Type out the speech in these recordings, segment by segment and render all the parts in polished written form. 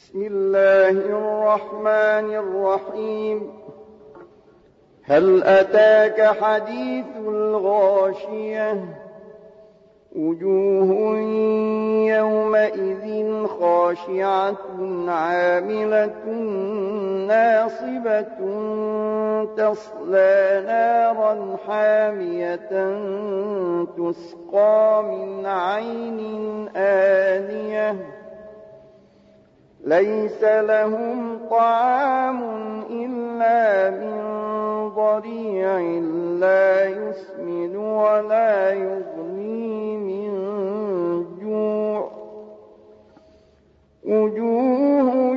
بسم الله الرحمن الرحيم. هل أتاك حديث الغاشية؟ وجوه يومئذ خاشعة عاملة ناصبة تصلى نارا حامية تسقى من عين آنية ليس لهم طعام إلا من ضريع لا يسمن ولا يغني من جوع. وجوه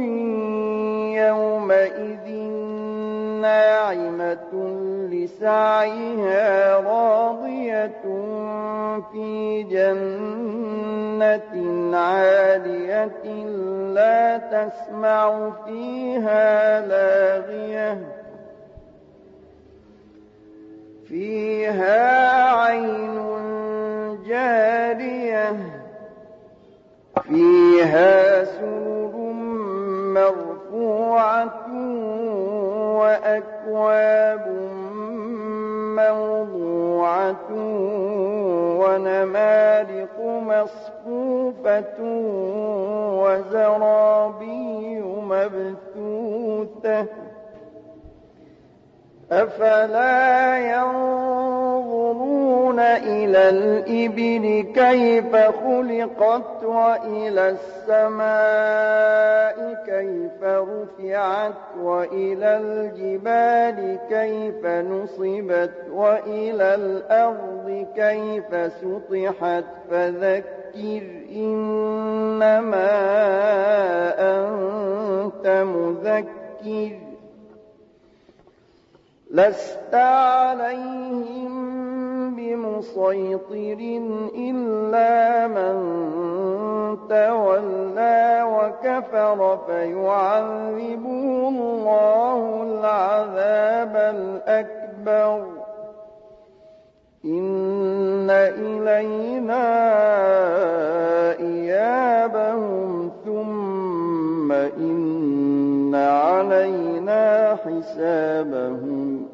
يومئذ ناعمة لسعيها راضية في جنة عالية لا تسمع فيها لاغية فيها عين جارية فيها سرر مرفوعة وأكواب موضوعة ونمارق مصفوفة وزرابي مبثوثة أفلا ينظرون إلى الإبل كيف خلقت وإلى السماء كيف رفعت وإلى الجبال كيف نصبت وإلى الأرض كيف سطحت فذكر إنما أنت مذكر لست عليهم بمسيطر إلا من تولى وكفر فيعذبه الله العذاب الأكبر إن إلينا إيابهم ثم إن علينا حسابهم